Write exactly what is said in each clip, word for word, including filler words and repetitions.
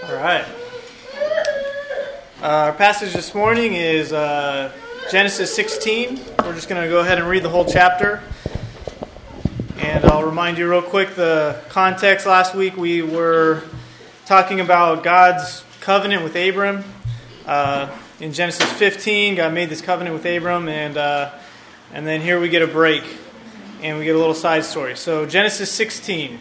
All right. Uh, our passage this morning is uh, Genesis sixteen. We're just going to go ahead and read the whole chapter. And I'll remind you real quick the context. Last week we were talking about God's covenant with Abram. Uh, in Genesis fifteen, God made this covenant with Abram, and uh, and then here we get a break, and we get a little side story. So Genesis sixteen.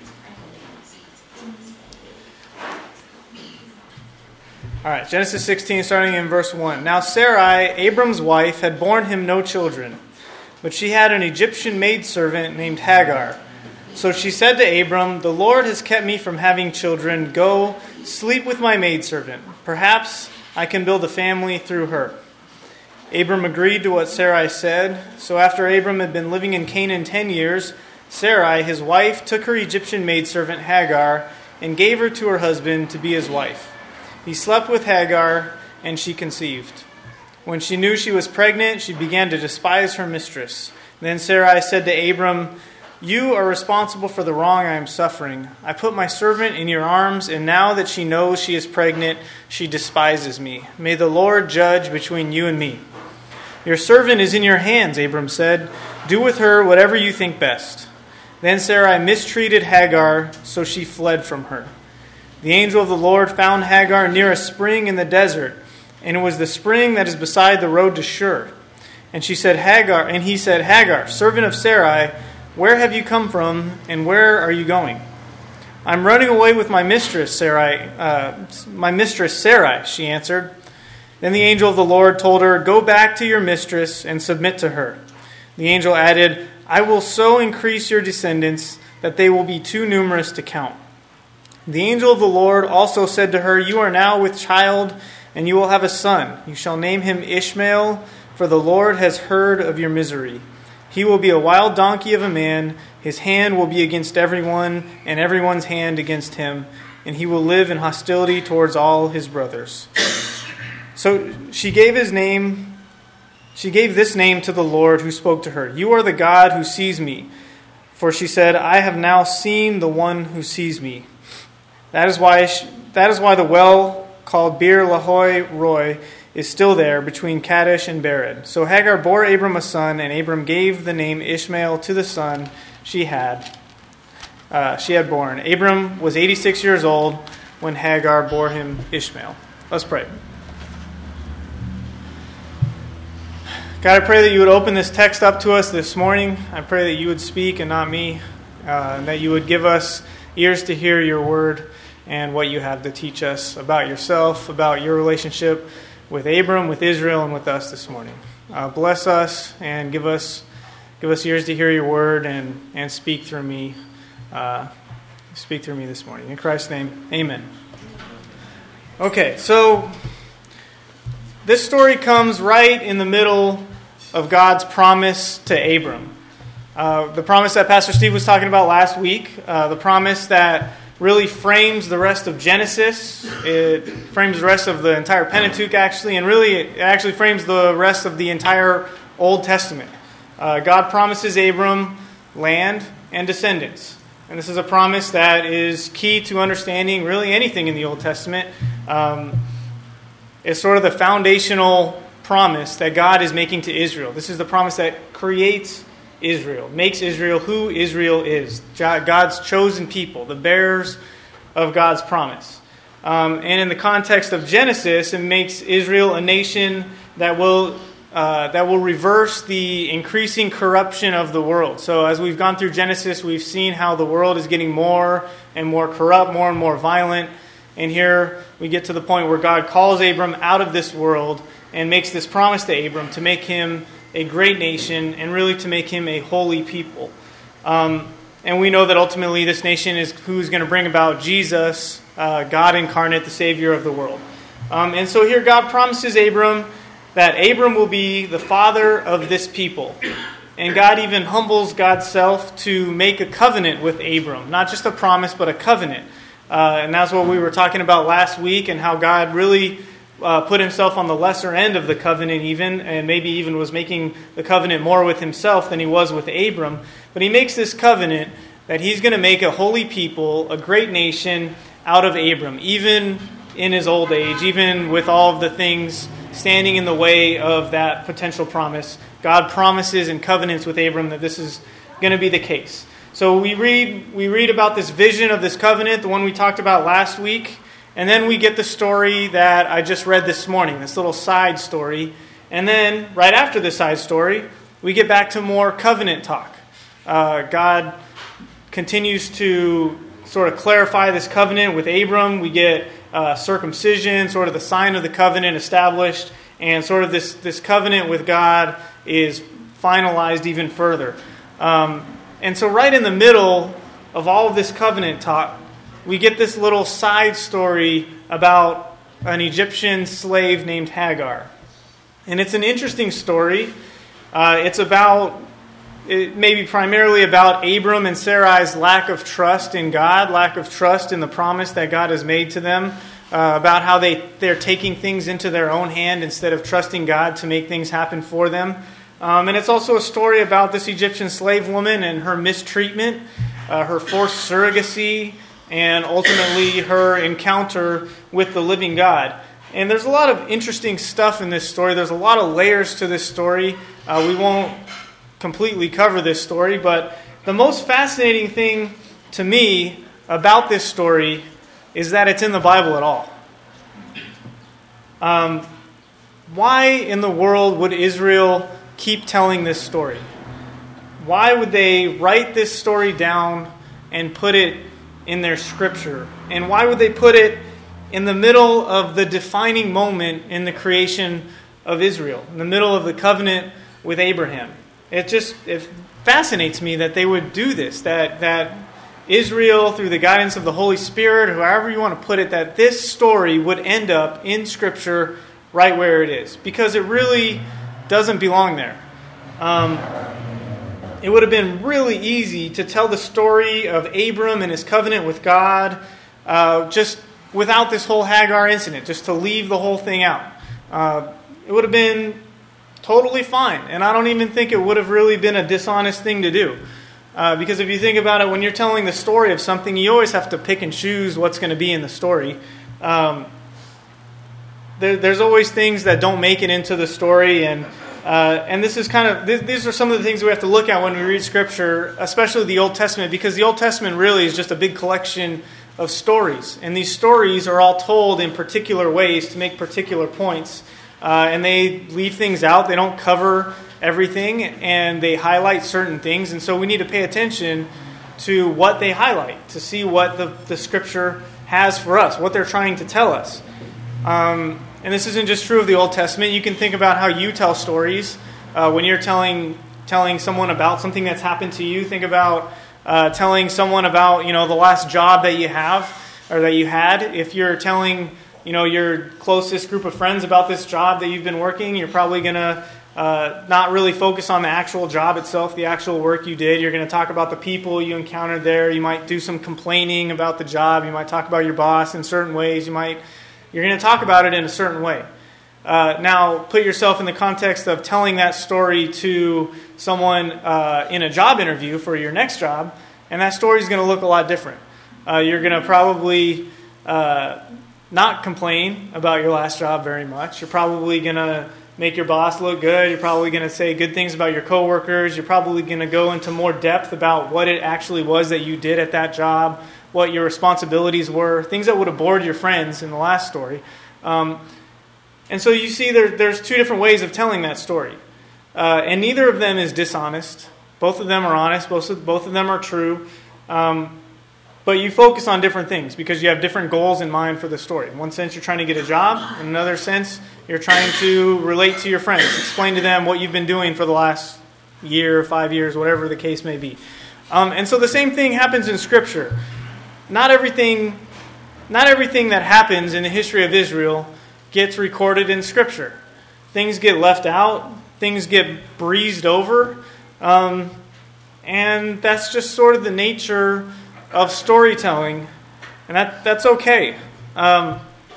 All right, Genesis sixteen, starting in verse one. Now Sarai, Abram's wife, had borne him no children, but she had an Egyptian maidservant named Hagar. So she said to Abram, "The Lord has kept me from having children. Go, sleep with my maidservant. Perhaps I can build a family through her." Abram agreed to what Sarai said. So after Abram had been living in Canaan ten years, Sarai, his wife, took her Egyptian maidservant Hagar and gave her to her husband to be his wife. He slept with Hagar, and she conceived. When she knew she was pregnant, she began to despise her mistress. Then Sarai said to Abram, "You are responsible for the wrong I am suffering. I put my servant in your arms, and now that she knows she is pregnant, she despises me. May the Lord judge between you and me." "Your servant is in your hands," Abram said. "Do with her whatever you think best." Then Sarai mistreated Hagar, so she fled from her. The angel of the Lord found Hagar near a spring in the desert, and it was the spring that is beside the road to Shur. And she said, Hagar, and he said, "Hagar, servant of Sarai, where have you come from, and where are you going?" "I'm running away with my mistress, Sarai. Uh, my mistress Sarai," she answered. Then the angel of the Lord told her, "Go back to your mistress and submit to her." The angel added, "I will so increase your descendants that they will be too numerous to count." The angel of the Lord also said to her, "You are now with child, and you will have a son. You shall name him Ishmael, for the Lord has heard of your misery. He will be a wild donkey of a man. His hand will be against everyone, and everyone's hand against him, and he will live in hostility towards all his brothers." So she gave his name, she gave this name to the Lord who spoke to her, "You are the God who sees me." For she said, "I have now seen the one who sees me." That is why she, that is why the well called Beer Lahai Roi is still there between Kadesh and Bered. So Hagar bore Abram a son, and Abram gave the name Ishmael to the son she had uh, she had born. Abram was eighty-six years old when Hagar bore him Ishmael. Let's pray. God, I pray that you would open this text up to us this morning. I pray that you would speak and not me, uh, and that you would give us ears to hear your word and what you have to teach us about yourself, about your relationship with Abram, with Israel, and with us this morning. Uh, bless us and give us give us ears to hear your word and, and speak through me. Uh, speak through me this morning. In Christ's name, amen. Okay, so this story comes right in the middle of God's promise to Abram. Uh, the promise that Pastor Steve was talking about last week, uh, the promise that really frames the rest of Genesis. It frames the rest of the entire Pentateuch, actually, and really it actually frames the rest of the entire Old Testament. Uh, God promises Abram land and descendants. And this is a promise that is key to understanding really anything in the Old Testament. Um, it's sort of the foundational promise that God is making to Israel. This is the promise that creates Israel, makes Israel who Israel is, God's chosen people, the bearers of God's promise. Um, and in the context of Genesis, it makes Israel a nation that will uh, that will reverse the increasing corruption of the world. So as we've gone through Genesis, we've seen how the world is getting more and more corrupt, more and more violent. And here we get to the point where God calls Abram out of this world and makes this promise to Abram to make him a great nation, and really to make him a holy people. Um, and we know that ultimately this nation is who's going to bring about Jesus, uh, God incarnate, the Savior of the world. Um, and so here God promises Abram that Abram will be the father of this people. And God even humbles God's self to make a covenant with Abram. Not just a promise, but a covenant. Uh, and that's what we were talking about last week, and how God really Uh, put himself on the lesser end of the covenant even, and maybe even was making the covenant more with himself than he was with Abram. But he makes this covenant that he's going to make a holy people, a great nation out of Abram, even in his old age, even with all of the things standing in the way of that potential promise, God promises and covenants with Abram that this is going to be the case. So we read we read about this vision of this covenant, the one we talked about last week, and then we get the story that I just read this morning, this little side story. And then right after the side story, we get back to more covenant talk. Uh, God continues to sort of clarify this covenant with Abram. We get uh, circumcision, sort of the sign of the covenant established, and sort of this, this covenant with God is finalized even further. Um, and so right in the middle of all of this covenant talk, we get this little side story about an Egyptian slave named Hagar. And it's an interesting story. Uh, it's about, it may be primarily about Abram and Sarai's lack of trust in God, lack of trust in the promise that God has made to them, uh, about how they, they're taking things into their own hand instead of trusting God to make things happen for them. Um, and it's also a story about this Egyptian slave woman and her mistreatment, uh, her forced surrogacy, and ultimately her encounter with the living God. And there's a lot of interesting stuff in this story. There's a lot of layers to this story. Uh, we won't completely cover this story, but the most fascinating thing to me about this story is that it's in the Bible at all. Um, why in the world would Israel keep telling this story? Why would they write this story down and put it in their scripture? And why would they put it in the middle of the defining moment in the creation of Israel, in the middle of the covenant with Abraham? It just it fascinates me that they would do this, that that Israel, through the guidance of the Holy Spirit, however you want to put it, that this story would end up in Scripture right where it is, because it really doesn't belong there. Um, it would have been really easy to tell the story of Abram and his covenant with God uh, just without this whole Hagar incident, just to leave the whole thing out. Uh, it would have been totally fine. And I don't even think it would have really been a dishonest thing to do. Uh, because if you think about it, when you're telling the story of something, you always have to pick and choose what's going to be in the story. Um, there, there's always things that don't make it into the story. And uh, and this is kind of, th- these are some of the things we have to look at when we read Scripture, especially the Old Testament, because the Old Testament really is just a big collection of stories. And these stories are all told in particular ways to make particular points. Uh, and they leave things out. They don't cover everything, and they highlight certain things. And so we need to pay attention to what they highlight, to see what the, the Scripture has for us, what they're trying to tell us. Um, and this isn't just true of the Old Testament. You can think about how you tell stories. Uh, when you're telling telling someone about something that's happened to you, think about uh, telling someone about, you know, the last job that you have or that you had. If you're telling, you know, your closest group of friends about this job that you've been working, you're probably going to uh, not really focus on the actual job itself, the actual work you did. You're going to talk about the people you encountered there. You might do some complaining about the job. You might talk about your boss in certain ways. You might, you're going to talk about it in a certain way. Uh, now, put yourself in the context of telling that story to someone uh, in a job interview for your next job, and that story is going to look a lot different. Uh, you're going to probably uh, not complain about your last job very much. You're probably going to make your boss look good. You're probably going to say good things about your coworkers. You're probably going to go into more depth about what it actually was that you did at that job, what your responsibilities were, things that would have bored your friends in the last story. Um, and so you see there, there's two different ways of telling that story. Uh, and neither of them is dishonest. Both of them are honest. Both of, both of them are true. Um, but you focus on different things because you have different goals in mind for the story. In one sense, you're trying to get a job. In another sense, you're trying to relate to your friends. Explain to them what you've been doing for the last year, five years, whatever the case may be. Um, and so the same thing happens in Scripture. Not everything, not everything that happens in the history of Israel gets recorded in Scripture. Things get left out. Things get breezed over. Um, and that's just sort of the nature of storytelling. And that that's okay. Um,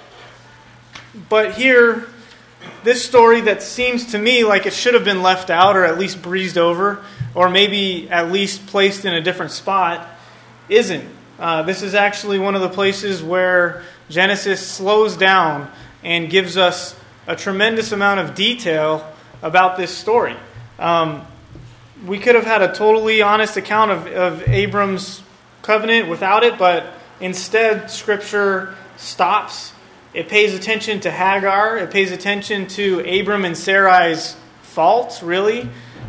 but here, this story that seems to me like it should have been left out or at least breezed over or maybe at least placed in a different spot isn't. Uh, this is actually one of the places where Genesis slows down and gives us a tremendous amount of detail about this story. Um, we could have had a totally honest account of, of Abram's covenant without it, but instead Scripture stops. It pays attention to Hagar. It pays attention to Abram and Sarai's faults, really.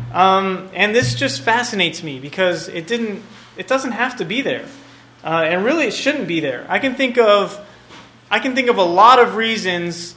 Um, and this just fascinates me because it didn't. It doesn't have to be there, uh, and really it shouldn't be there. I can think of, I can think of a lot of reasons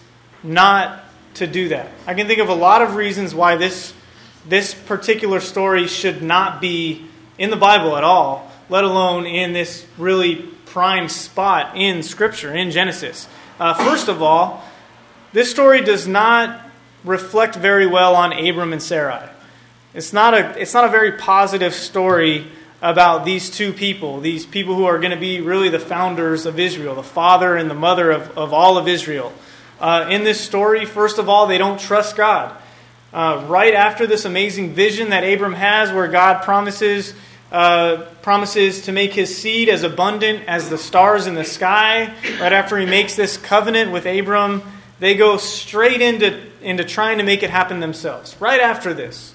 not to do that. I can think of a lot of reasons why this this particular story should not be in the Bible at all, let alone in this really prime spot in Scripture, in Genesis. Uh, first of all, this story does not reflect very well on Abram and Sarai. It's not a it's not a very positive story about these two people, these people who are going to be really the founders of Israel, the father and the mother of, of all of Israel. Uh, in this story, first of all, they don't trust God. Uh, right after this amazing vision that Abram has, where God promises uh, promises to make his seed as abundant as the stars in the sky, right after he makes this covenant with Abram, they go straight into, into trying to make it happen themselves. Right after this.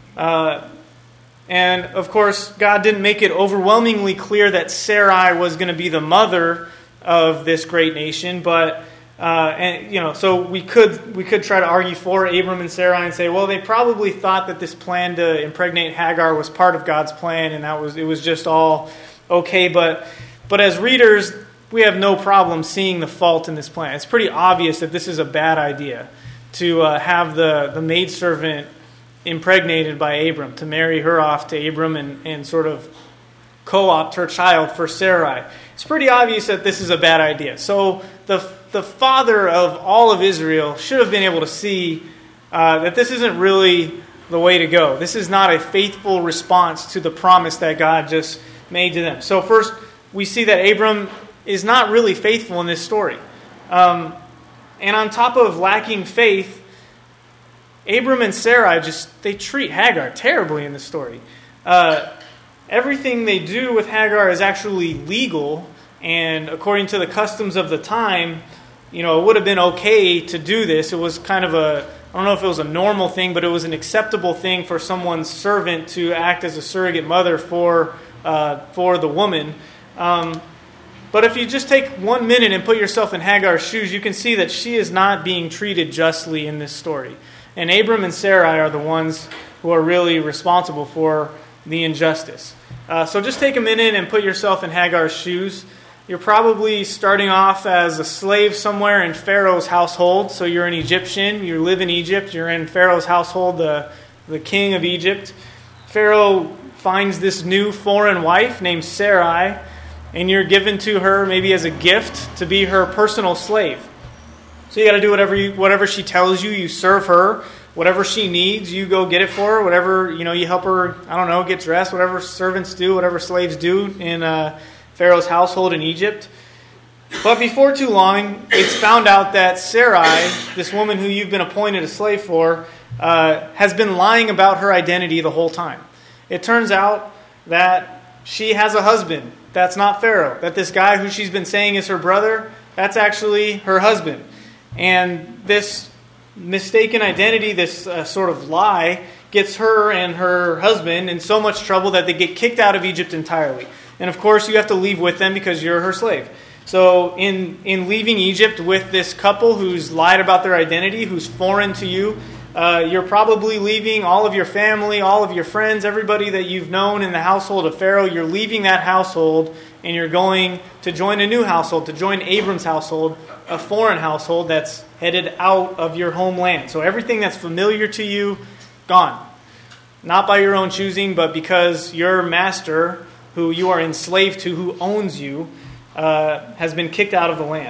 Uh, and, of course, God didn't make it overwhelmingly clear that Sarai was going to be the mother of this great nation, but Uh, and you know, so we could we could try to argue for Abram and Sarai and say, well, they probably thought that this plan to impregnate Hagar was part of God's plan, and that was it was just all okay. But but as readers, we have no problem seeing the fault in this plan. It's pretty obvious that this is a bad idea to uh, have the the maidservant impregnated by Abram, to marry her off to Abram and and sort of co-opt her child for Sarai. It's pretty obvious that this is a bad idea. So the the father of all of Israel should have been able to see uh, that this isn't really the way to go. This is not a faithful response to the promise that God just made to them. So first, we see that Abram is not really faithful in this story. Um, and on top of lacking faith, Abram and Sarai just, they treat Hagar terribly in this story. Uh, everything they do with Hagar is actually legal, and according to the customs of the time, you know, it would have been okay to do this. It was kind of a, I don't know if it was a normal thing, but it was an acceptable thing for someone's servant to act as a surrogate mother for uh, for the woman. Um, but if you just take one minute and put yourself in Hagar's shoes, you can see that she is not being treated justly in this story. And Abram and Sarai are the ones who are really responsible for the injustice. Uh, so just take a minute and put yourself in Hagar's shoes. You're probably starting off as a slave somewhere in Pharaoh's household. So you're an Egyptian. You live in Egypt. You're in Pharaoh's household, the, the king of Egypt. Pharaoh finds this new foreign wife named Sarai, and you're given to her maybe as a gift to be her personal slave. So you got to do whatever you, whatever she tells you. You serve her. Whatever she needs, you go get it for her. Whatever, you know, you help her, I don't know, get dressed. Whatever servants do, whatever slaves do in uh, Pharaoh's household in Egypt. But before too long, it's found out that Sarai, this woman who you've been appointed a slave for, uh, has been lying about her identity the whole time. It turns out that she has a husband that's not Pharaoh. That this guy who she's been saying is her brother, that's actually her husband. And this mistaken identity, this uh, sort of lie, gets her and her husband in so much trouble that they get kicked out of Egypt entirely. And of course, you have to leave with them because you're her slave. So in, in leaving Egypt with this couple who's lied about their identity, who's foreign to you, uh, you're probably leaving all of your family, all of your friends, everybody that you've known in the household of Pharaoh. You're leaving that household and you're going to join a new household, to join Abram's household, a foreign household that's headed out of your homeland. So everything that's familiar to you, gone. Not by your own choosing, but because your master, who you are enslaved to, who owns you, uh, has been kicked out of the land.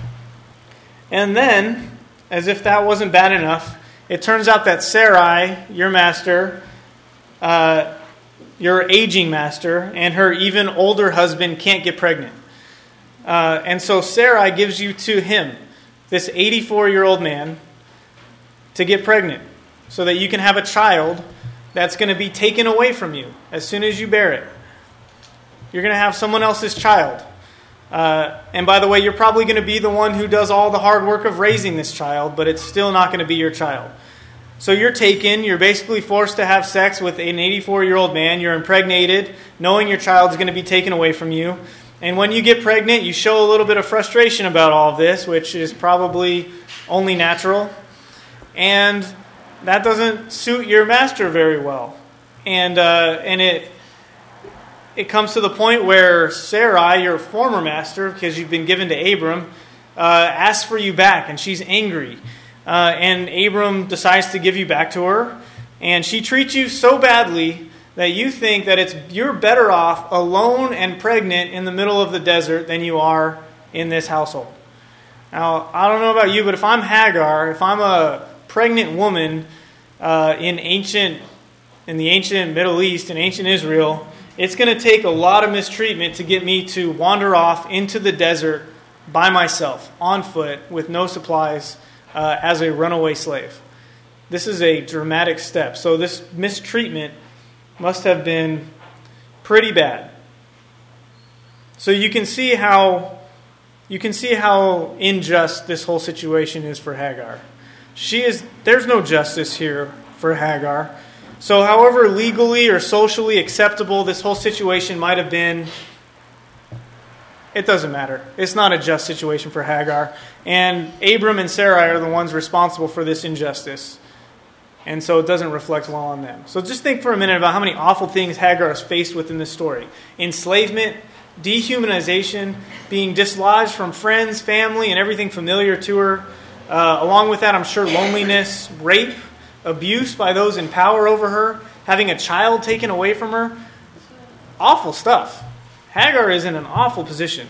And then, as if that wasn't bad enough, it turns out that Sarai, your master, uh, your aging master, and her even older husband can't get pregnant. Uh, and so Sarai gives you to him, this eighty-four-year-old man, to get pregnant so that you can have a child that's going to be taken away from you as soon as you bear it. You're going to have someone else's child. Uh, and by the way, you're probably going to be the one who does all the hard work of raising this child, but it's still not going to be your child. So you're taken, you're basically forced to have sex with an eighty-four-year-old man, you're impregnated, knowing your child's going to be taken away from you. And when you get pregnant, you show a little bit of frustration about all of this, which is probably only natural. And that doesn't suit your master very well. And uh, and it it comes to the point where Sarai, your former master, because you've been given to Abram, uh, asks for you back, and she's angry. Uh, and Abram decides to give you back to her. And she treats you so badly that you think that it's you're better off alone and pregnant in the middle of the desert than you are in this household. Now, I don't know about you, but if I'm Hagar, if I'm a pregnant woman uh, in ancient, in the ancient Middle East, in ancient Israel, it's going to take a lot of mistreatment to get me to wander off into the desert by myself, on foot, with no supplies, uh, as a runaway slave. This is a dramatic step. So this mistreatment must have been pretty bad. So you can see how you can see how unjust this whole situation is for Hagar. She is there's no justice here for Hagar. So however legally or socially acceptable this whole situation might have been, it doesn't matter. It's not a just situation for Hagar. And Abram and Sarai are the ones responsible for this injustice. And so it doesn't reflect well on them. So just think for a minute about how many awful things Hagar is faced with in this story. Enslavement, dehumanization, being dislodged from friends, family, and everything familiar to her. Uh, along with that, I'm sure loneliness, rape, abuse by those in power over her, having a child taken away from her. Awful stuff. Hagar is in an awful position.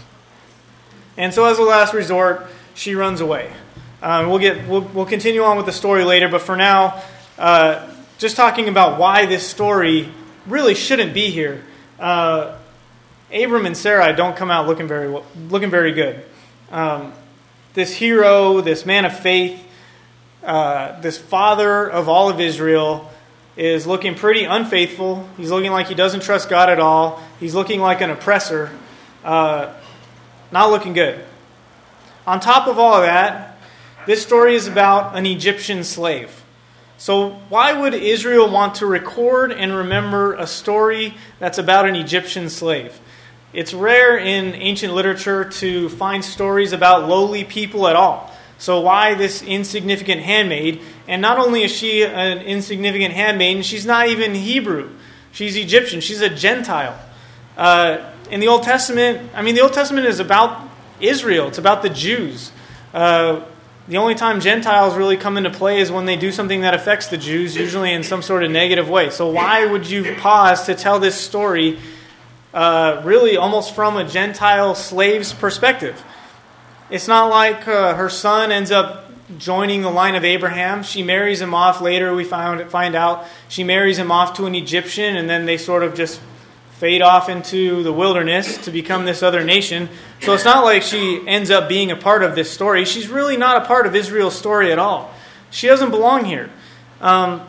And so as a last resort, she runs away. Um, we'll get we'll, we'll continue on with the story later, but for now, uh, just talking about why this story really shouldn't be here. Uh, Abram and Sarai don't come out looking very looking very good. Um, this hero, this man of faith, uh, this father of all of Israel, is looking pretty unfaithful. He's looking like he doesn't trust God at all. He's looking like an oppressor. Uh, not looking good. On top of all of that, this story is about an Egyptian slave. So why would Israel want to record and remember a story that's about an Egyptian slave? It's rare in ancient literature to find stories about lowly people at all. So why this insignificant handmaid? And not only is she an insignificant handmaid, she's not even Hebrew. She's Egyptian. She's a Gentile. Uh, in the Old Testament, I mean, the Old Testament is about Israel. It's about the Jews. Uh, the only time Gentiles really come into play is when they do something that affects the Jews, usually in some sort of negative way. So why would you pause to tell this story uh, really almost from a Gentile slave's perspective? It's not like uh, her son ends up joining the line of Abraham. She marries him off later, we found, find out. She marries him off to an Egyptian, and then they sort of just fade off into the wilderness to become this other nation. So it's not like she ends up being a part of this story. She's really not a part of Israel's story at all. She doesn't belong here. Um,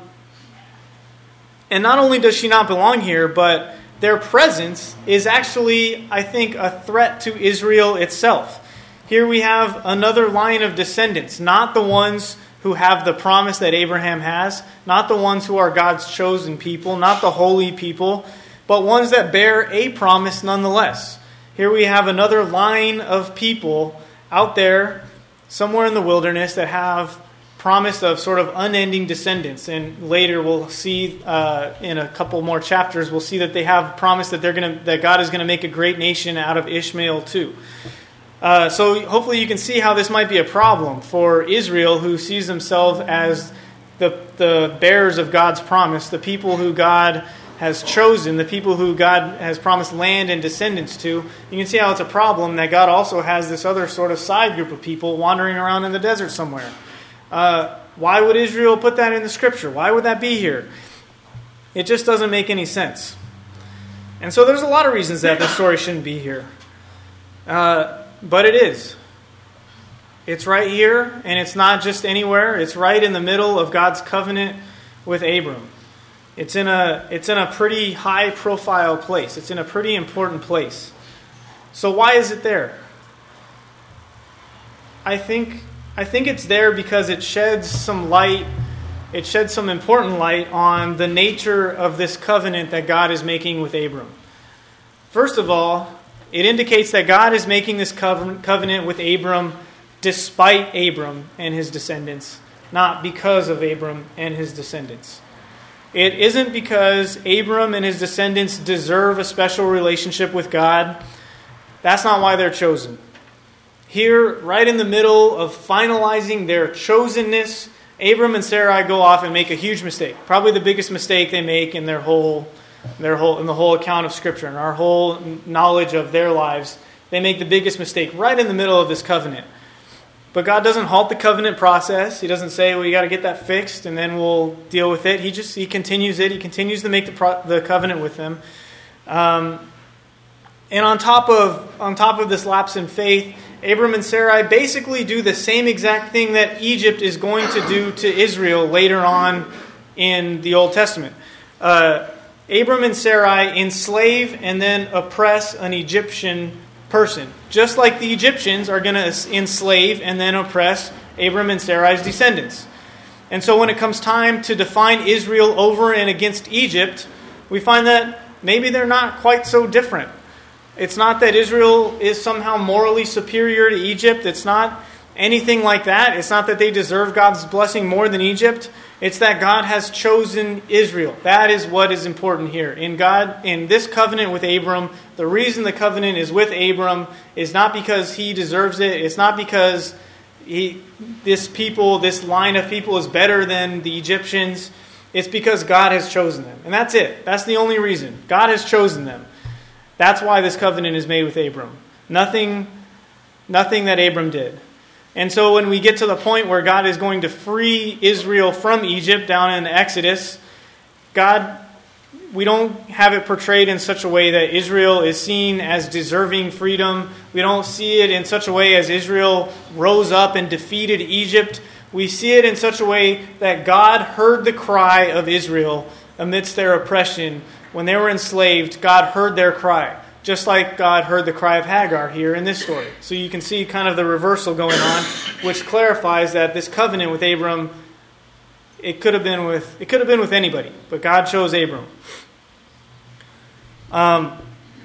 and not only does she not belong here, but their presence is actually, I think, a threat to Israel itself. Here we have another line of descendants, not the ones who have the promise that Abraham has, not the ones who are God's chosen people, not the holy people, but ones that bear a promise nonetheless. Here we have another line of people out there somewhere in the wilderness that have promise of sort of unending descendants. And later we'll see uh, in a couple more chapters, we'll see that they have promise that they're going to that God is going to make a great nation out of Ishmael too. Uh, so hopefully you can see how this might be a problem for Israel, who sees themselves as the the bearers of God's promise, the people who God has chosen, the people who God has promised land and descendants to. You can see how it's a problem that God also has this other sort of side group of people wandering around in the desert somewhere. Uh, why would Israel put that in the scripture? Why would that be here? It just doesn't make any sense. And so there's a lot of reasons that this story shouldn't be here. Uh, but it is. It's right here, and it's not just anywhere. It's right in the middle of God's covenant with Abram. It's in a it's in a pretty high profile place. It's in a pretty important place. So why is it there? I think I think it's there because it sheds some light, it sheds some important light on the nature of this covenant that God is making with Abram. First of all, it indicates that God is making this covenant with Abram despite Abram and his descendants, not because of Abram and his descendants. It isn't because Abram and his descendants deserve a special relationship with God. That's not why they're chosen. Here, right in the middle of finalizing their chosenness, Abram and Sarai go off and make a huge mistake. Probably the biggest mistake they make in their whole, their whole, in the whole account of Scripture and our whole knowledge of their lives. They make the biggest mistake right in the middle of this covenant. But God doesn't halt the covenant process. He doesn't say, well, you got to get that fixed and then we'll deal with it. He just, he continues it. He continues to make the pro- the covenant with them. Um, and on top of on top of this lapse in faith, Abram and Sarai basically do the same exact thing that Egypt is going to do to Israel later on in the Old Testament. Uh, Abram and Sarai enslave and then oppress an Egyptian person, just like the Egyptians are going to enslave and then oppress Abram and Sarai's descendants. And so when it comes time to define Israel over and against Egypt, we find that maybe they're not quite so different. It's not that Israel is somehow morally superior to Egypt. It's not anything like that. It's not that they deserve God's blessing more than Egypt. It's that God has chosen Israel. That is what is important here. In God, in this covenant with Abram, the reason the covenant is with Abram is not because he deserves it. It's not because he, this people, this line of people is better than the Egyptians. It's because God has chosen them. And that's it. That's the only reason. God has chosen them. That's why this covenant is made with Abram. Nothing, nothing that Abram did. And so when we get to the point where God is going to free Israel from Egypt down in Exodus, God, we don't have it portrayed in such a way that Israel is seen as deserving freedom. We don't see it in such a way as Israel rose up and defeated Egypt. We see it in such a way that God heard the cry of Israel amidst their oppression. When they were enslaved, God heard their cry, just like God heard the cry of Hagar here in this story. So you can see kind of the reversal going on, which clarifies that this covenant with Abram, it could have been with it could have been with anybody, but God chose Abram. Um,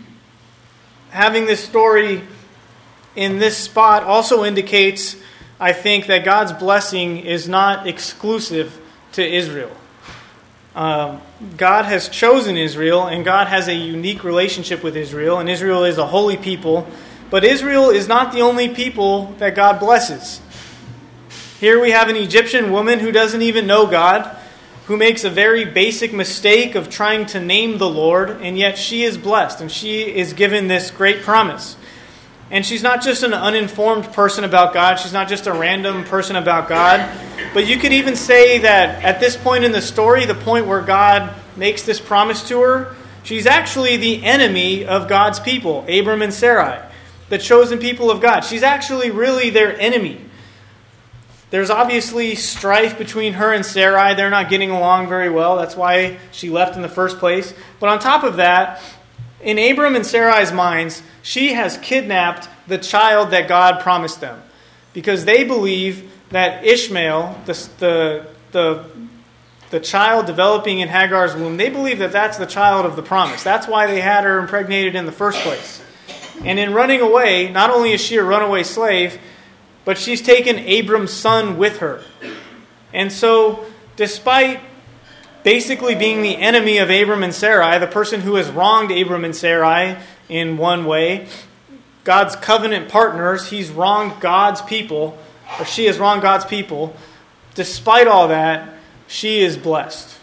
having this story in this spot also indicates, I think, that God's blessing is not exclusive to Israel. Um, God has chosen Israel, and God has a unique relationship with Israel, and Israel is a holy people. But Israel is not the only people that God blesses. Here we have an Egyptian woman who doesn't even know God, who makes a very basic mistake of trying to name the Lord, and yet she is blessed, and she is given this great promise. And she's not just an uninformed person about God. She's not just a random person about God. But you could even say that at this point in the story, the point where God makes this promise to her, she's actually the enemy of God's people, Abram and Sarai, the chosen people of God. She's actually really their enemy. There's obviously strife between her and Sarai. They're not getting along very well. That's why she left in the first place. But on top of that, in Abram and Sarai's minds, she has kidnapped the child that God promised them, because they believe that Ishmael, the, the, the, the child developing in Hagar's womb, they believe that that's the child of the promise. That's why they had her impregnated in the first place. And in running away, not only is she a runaway slave, but she's taken Abram's son with her. And so, despite basically being the enemy of Abram and Sarai, the person who has wronged Abram and Sarai in one way, God's covenant partners, he's wronged God's people, or she has wronged God's people. Despite all that, she is blessed.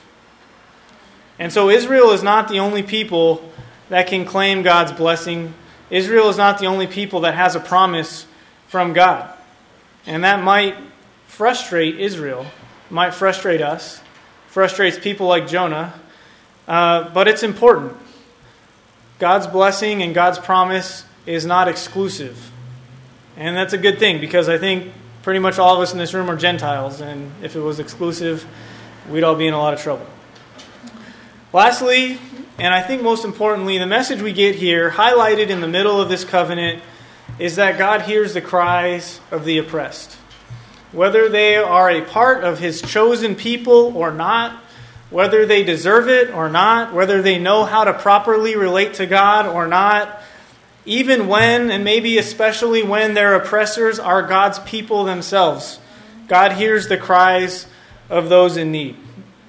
And so Israel is not the only people that can claim God's blessing. Israel is not the only people that has a promise from God. And that might frustrate Israel, might frustrate us, frustrates people like Jonah, uh, but it's important. God's blessing and God's promise is not exclusive. And that's a good thing, because I think pretty much all of us in this room are Gentiles, and if it was exclusive, we'd all be in a lot of trouble. Lastly, and I think most importantly, the message we get here, highlighted in the middle of this covenant, is that God hears the cries of the oppressed. Whether they are a part of His chosen people or not, whether they deserve it or not, whether they know how to properly relate to God or not, even when, and maybe especially when their oppressors are God's people themselves, God hears the cries of those in need.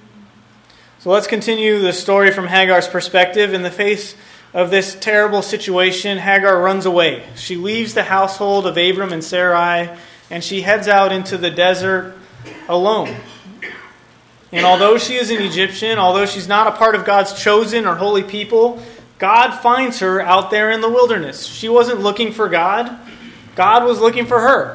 So let's continue the story from Hagar's perspective. In the face of this terrible situation, Hagar runs away. She leaves the household of Abram and Sarai, and she heads out into the desert alone. And although she is an Egyptian, although she's not a part of God's chosen or holy people, God finds her out there in the wilderness. She wasn't looking for God. God was looking for her.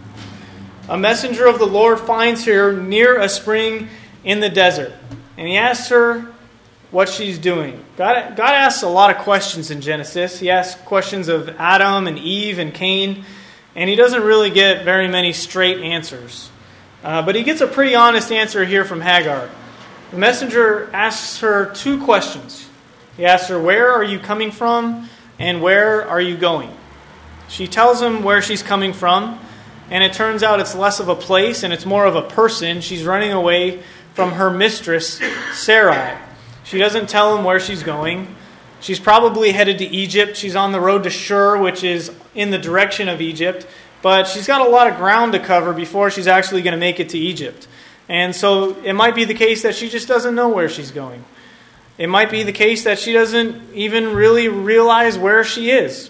A messenger of the Lord finds her near a spring in the desert. And he asks her what she's doing. God, God asks a lot of questions in Genesis. He asks questions of Adam and Eve and Cain. And he doesn't really get very many straight answers. Uh, but he gets a pretty honest answer here from Hagar. The messenger asks her two questions. He asks her, where are you coming from and where are you going? She tells him where she's coming from, and it turns out it's less of a place and it's more of a person. She's running away from her mistress, Sarai. She doesn't tell him where she's going. She's probably headed to Egypt. She's on the road to Shur, which is in the direction of Egypt. But she's got a lot of ground to cover before she's actually going to make it to Egypt. And so it might be the case that she just doesn't know where she's going. It might be the case that she doesn't even really realize where she is.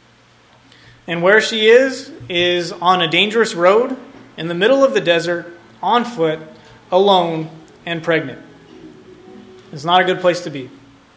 And where she is, is on a dangerous road, in the middle of the desert, on foot, alone, and pregnant. It's not a good place to be.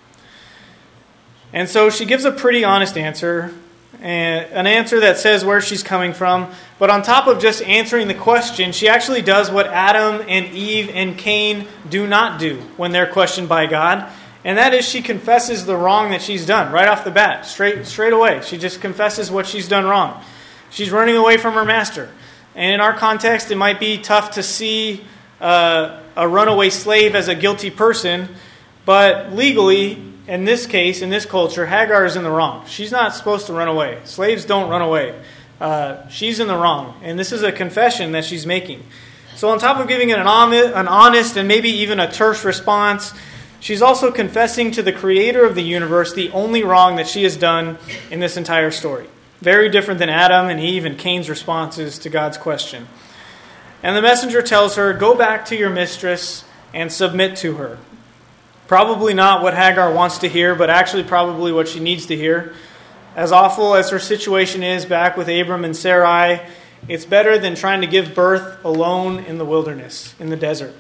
And so she gives a pretty honest answer, an answer that says where she's coming from. But on top of just answering the question, she actually does what Adam and Eve and Cain do not do when they're questioned by God. And that is she confesses the wrong that she's done right off the bat, straight straight away. She just confesses what she's done wrong. She's running away from her master. And in our context, it might be tough to see uh, a runaway slave as a guilty person. But legally, in this case, in this culture, Hagar is in the wrong. She's not supposed to run away. Slaves don't run away. Uh, she's in the wrong. And this is a confession that she's making. So on top of giving an honest and maybe even a terse response, she's also confessing to the creator of the universe the only wrong that she has done in this entire story. Very different than Adam and Eve and Cain's responses to God's question. And the messenger tells her, go back to your mistress and submit to her. Probably not what Hagar wants to hear, but actually probably what she needs to hear. As awful as her situation is back with Abram and Sarai, it's better than trying to give birth alone in the wilderness, in the desert.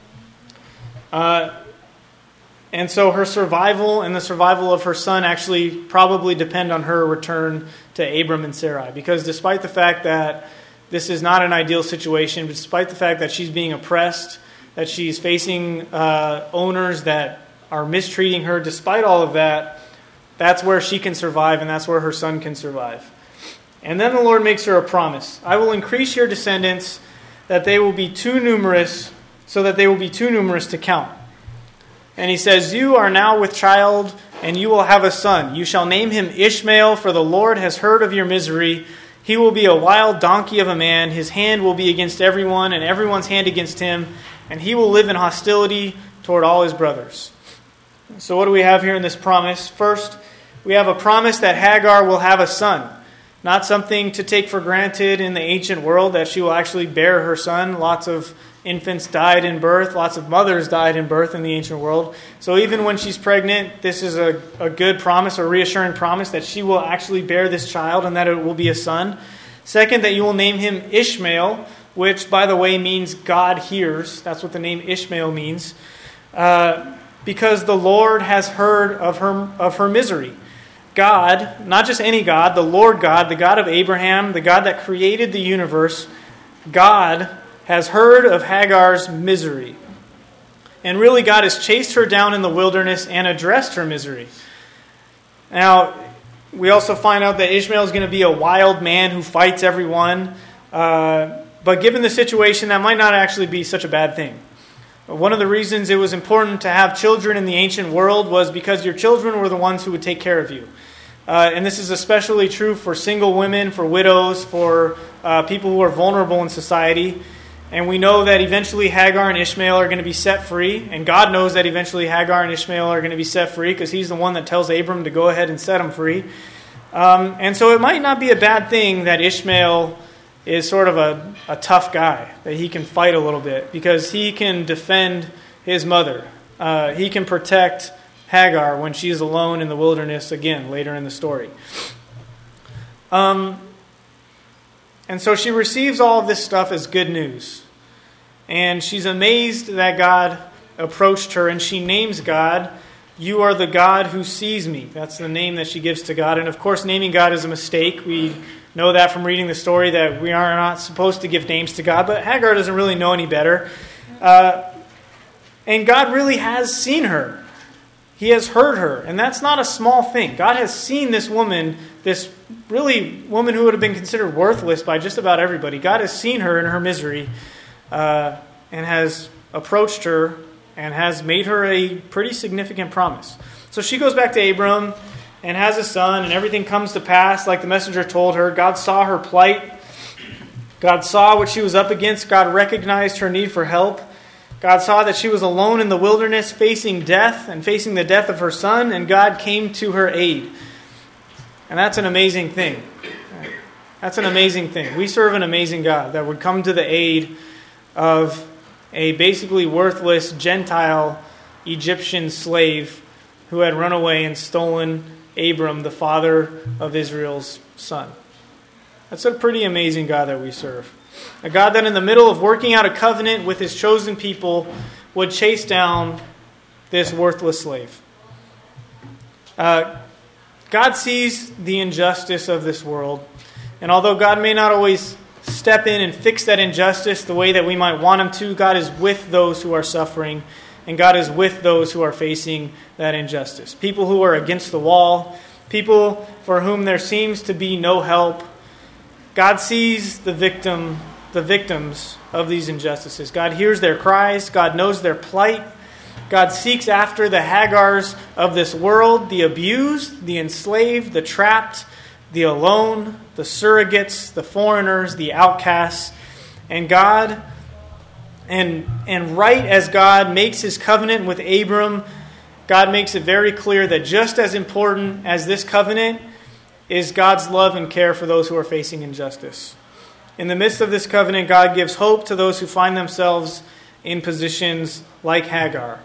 Uh, and so her survival and the survival of her son actually probably depend on her return to Abram and Sarai. Because despite the fact that this is not an ideal situation, despite the fact that she's being oppressed, that she's facing uh, owners that are mistreating her, despite all of that, that's where she can survive and that's where her son can survive. And then the Lord makes her a promise. I will increase your descendants that they will be too numerous, so that they will be too numerous to count. And he says, you are now with child, and you will have a son. You shall name him Ishmael, for the Lord has heard of your misery. He will be a wild donkey of a man. His hand will be against everyone, and everyone's hand against him. And he will live in hostility toward all his brothers. So what do we have here in this promise? First, we have a promise that Hagar will have a son. Not something to take for granted in the ancient world, that she will actually bear her son. Lots of infants died in birth. Lots of mothers died in birth in the ancient world. So even when she's pregnant, this is a, a good promise, a reassuring promise that she will actually bear this child and that it will be a son. Second, that you will name him Ishmael, which, by the way, means God hears. That's what the name Ishmael means. Uh, because the Lord has heard of her of her misery. God, not just any God, the Lord God, the God of Abraham, the God that created the universe, God has heard of Hagar's misery. And really, God has chased her down in the wilderness and addressed her misery. Now, we also find out that Ishmael is going to be a wild man who fights everyone. Uh, but given the situation, that might not actually be such a bad thing. One of the reasons it was important to have children in the ancient world was because your children were the ones who would take care of you. Uh, and this is especially true for single women, for widows, for uh, people who are vulnerable in society. And we know that eventually Hagar and Ishmael are going to be set free. And God knows that eventually Hagar and Ishmael are going to be set free because he's the one that tells Abram to go ahead and set them free. Um, and so it might not be a bad thing that Ishmael is sort of a, a tough guy, that he can fight a little bit because he can defend his mother. Uh, he can protect Hagar when she's alone in the wilderness again later in the story. Um, and so she receives all of this stuff as good news. And she's amazed that God approached her, and she names God, "You are the God who sees me." That's the name that she gives to God. And of course, naming God is a mistake. We know that from reading the story that we are not supposed to give names to God, but Hagar doesn't really know any better. Uh, and God really has seen her. He has heard her, and that's not a small thing. God has seen this woman, this really woman who would have been considered worthless by just about everybody. God has seen her in her misery uh, and has approached her and has made her a pretty significant promise. So she goes back to Abram and has a son, and everything comes to pass like the messenger told her. God saw her plight. God saw what she was up against. God recognized her need for help. God saw that she was alone in the wilderness facing death and facing the death of her son, and God came to her aid. And that's an amazing thing. That's an amazing thing. We serve an amazing God that would come to the aid of a basically worthless Gentile Egyptian slave who had run away and stolen Abram, the father of Israel's son. That's a pretty amazing God that we serve. A God that in the middle of working out a covenant with his chosen people would chase down this worthless slave. Uh, God sees the injustice of this world. And although God may not always step in and fix that injustice the way that we might want him to, God is with those who are suffering. And God is with those who are facing that injustice. People who are against the wall. People for whom there seems to be no help. God sees the victim, the victims of these injustices. God hears their cries. God knows their plight. God seeks after the Hagars of this world, the abused, the enslaved, the trapped, the alone, the surrogates, the foreigners, the outcasts. And God, and, and right as God makes his covenant with Abram, God makes it very clear that just as important as this covenant is God's love and care for those who are facing injustice. In the midst of this covenant, God gives hope to those who find themselves in positions like Hagar.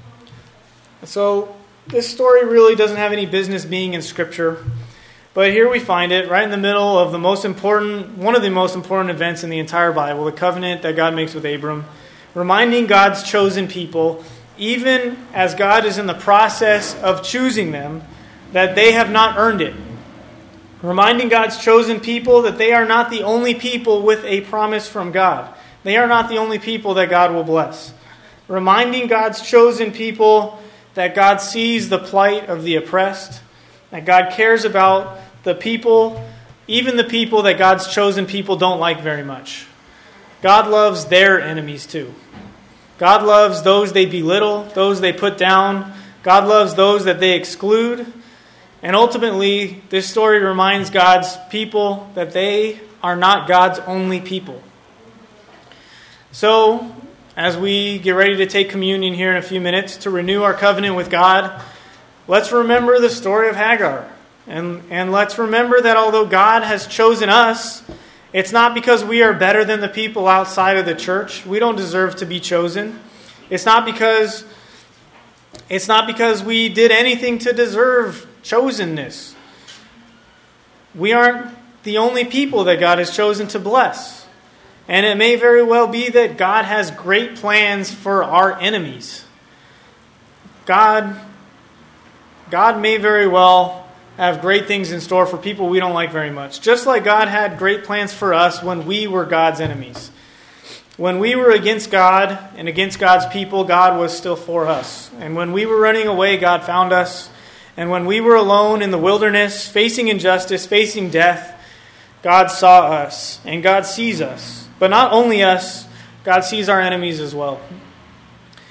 So this story really doesn't have any business being in Scripture. But here we find it right in the middle of the most important, one of the most important events in the entire Bible, the covenant that God makes with Abram, reminding God's chosen people, even as God is in the process of choosing them, that they have not earned it. Reminding God's chosen people that they are not the only people with a promise from God. They are not the only people that God will bless. Reminding God's chosen people that God sees the plight of the oppressed, that God cares about the people, even the people that God's chosen people don't like very much. God loves their enemies too. God loves those they belittle, those they put down. God loves those that they exclude. And ultimately, this story reminds God's people that they are not God's only people. So, as we get ready to take communion here in a few minutes to renew our covenant with God, let's remember the story of Hagar. And, and let's remember that although God has chosen us, it's not because we are better than the people outside of the church. We don't deserve to be chosen. It's not because, it's not because we did anything to deserve chosenness. We aren't the only people that God has chosen to bless. And it may very well be that God has great plans for our enemies. God, God may very well have great things in store for people we don't like very much. Just like God had great plans for us when we were God's enemies. When we were against God and against God's people, God was still for us. And when we were running away, God found us. And when we were alone in the wilderness, facing injustice, facing death, God saw us, and God sees us. But not only us, God sees our enemies as well.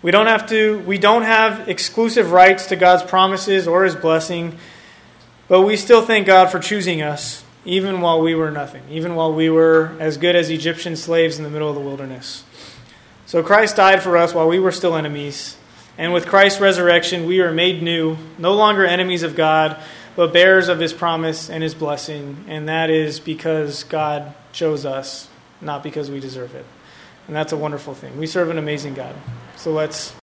We don't have to, we don't have exclusive rights to God's promises or his blessing, but we still thank God for choosing us, even while we were nothing, even while we were as good as Egyptian slaves in the middle of the wilderness. So Christ died for us while we were still enemies, and with Christ's resurrection, we are made new, no longer enemies of God, but bearers of his promise and his blessing, and that is because God chose us, not because we deserve it. And that's a wonderful thing. We serve an amazing God. So let's